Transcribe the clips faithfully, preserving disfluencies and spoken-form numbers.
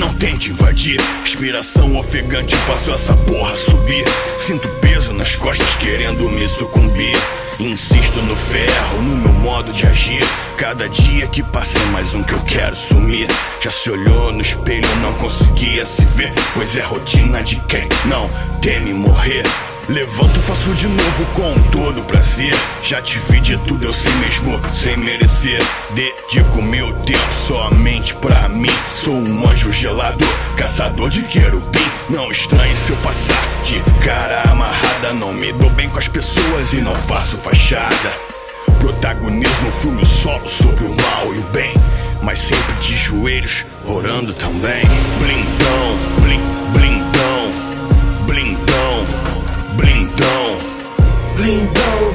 não tente invadir. Inspiração ofegante, faço essa porra subir. Sinto peso nas costas querendo me sucumbir. Insisto no ferro, no meu modo de agir. Cada dia que passa é mais um que eu quero sumir. Já se olhou no espelho, não conseguia se ver, pois é rotina de quem não teme morrer. Levanto, faço de novo com todo prazer. Já te vi de tudo, eu sei mesmo, sem merecer. Dedico meu tempo somente pra mim. Sou um anjo gelado, caçador de querubim. Não estranhe se eu passar de cara amarrada. Não me dou bem com as pessoas e não faço fachada. Protagonizo um filme solo sobre o mal e o bem, mas sempre de joelhos, orando também. Blindão, blim, blindão, blindão, blindão, Blindão,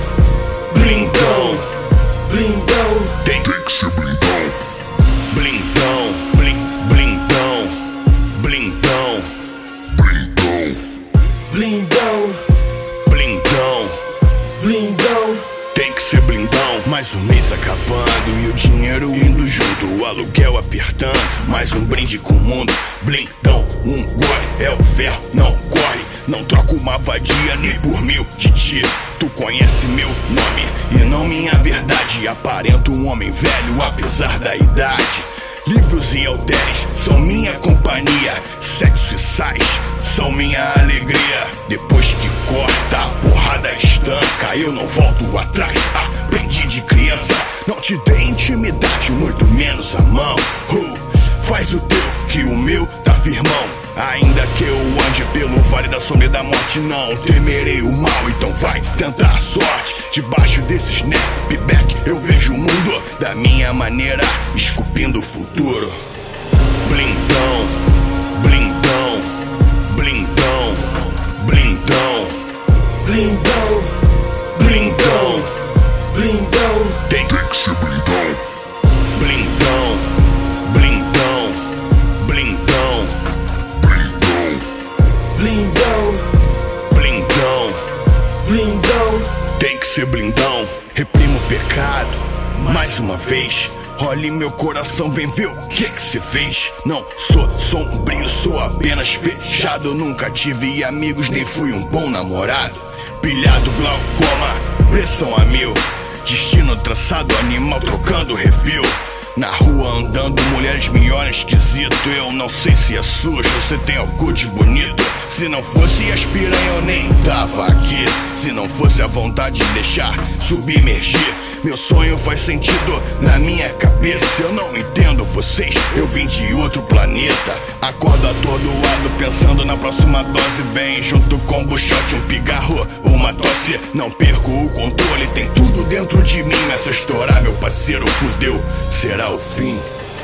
blindão, blindão, tem que ser blindão. Blindão, blim, blindão, blindão, blindão, blindão, blindão, blindão. tem que ser blindão. Mais um mês acabando e o dinheiro indo junto, o aluguel apertando, mais um brinde com o mundo. Blindão, um gole é o ferro, não corre. Não troco uma vadia nem por mil de ti. Tu conhece meu nome e não minha verdade. Aparento um homem velho apesar da idade. Livros e halteres são minha companhia. Sexo e sais são minha alegria. Depois que corta, a porrada estanca. Eu não volto atrás, aprendi de criança. Não te dei intimidade, muito menos a mão. uh, Faz o teu, que o meu tá firmão. Ainda que eu ande pelo vale da sombra e da morte, não temerei o mal, então vai tentar a sorte. Debaixo desse snapback eu vejo o mundo da minha maneira, esculpindo o futuro. Blindão, blindão, blindão, blindão, Blindão, blindão, blindão, tem que ser blindão. Blindão, blindão, blindão, blindão, blindão, blindão. tem que ser blindão. Reprimo o pecado, mais uma vez. Olhe meu coração, vem ver o que que cê fez. Não sou sombrio, sou apenas fechado. Nunca tive amigos, nem fui um bom namorado. Pilhado, glaucoma, pressão a mil. Destino traçado, animal trocando refil. Na rua andando, mulheres me olham esquisito. Eu não sei se é sujo, você tem algo de bonito. Se não fosse as piranha eu nem tava aqui. Se não fosse a vontade de deixar submergir. Meu sonho faz sentido na minha cabeça. Eu não entendo vocês, eu vim de outro planeta. Acordo atordoado pensando na próxima dose. Vem junto com um buchote, um pigarro, uma tosse. Não perco o controle, tem tudo dentro de mim. Mas se eu estourar, meu parceiro, fudeu, será o fim.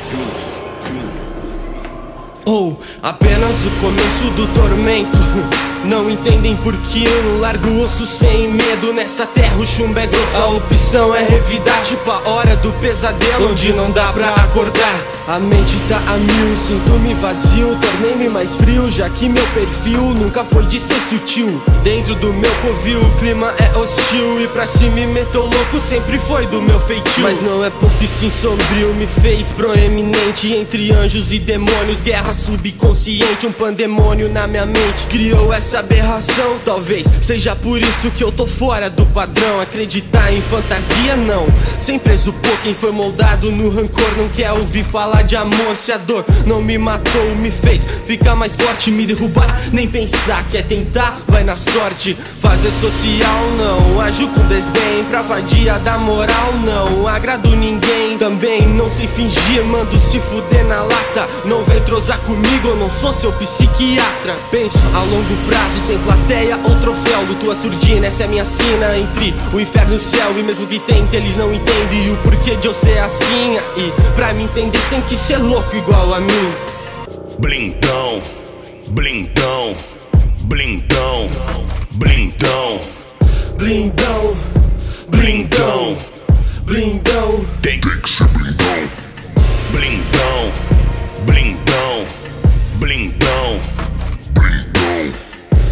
Ou apenas o começo do tormento. Não entendem por que eu não largo o osso sem medo. Nessa terra o chumbo é grosso. A opção é revidar, tipo a hora do pesadelo, onde não dá pra acordar. A mente tá a mil, sinto-me vazio. Tornei-me mais frio, já que meu perfil nunca foi de ser sutil. Dentro do meu covil o clima é hostil. E pra se me meter louco sempre foi do meu feitio. Mas não é pouco e sim sombrio, me fez proeminente. Entre anjos e demônios, guerra subconsciente. Um pandemônio na minha mente criou essa aberração. Talvez seja por isso que eu tô fora do padrão. Acreditar em fantasia não. Sem preso por quem foi moldado no rancor. Não quer ouvir falar de amor. Se a dor não me matou, me fez ficar mais forte. Me derrubar, nem pensar. Quer tentar, vai na sorte. Fazer social não. Ajo com desdém pra vadia da moral não. Agrado ninguém, também não sei fingir. Mando se fuder na lata. Não vem trozar comigo, eu não sou seu psiquiatra. Penso a longo prazo, sem plateia ou troféu. Luto a surdina, essa é minha sina entre o inferno e o céu. E mesmo que tente, eles não entendem o porquê de eu ser assim. E pra me entender tem que ser louco igual a mim. Blindão, blindão, blindão, blindão, Blindão, blindão, blindão, tem que ser blindão. Blindão, blindão, blindão,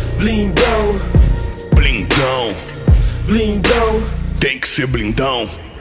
blindão, blindão, blindão. tem que ser blindão.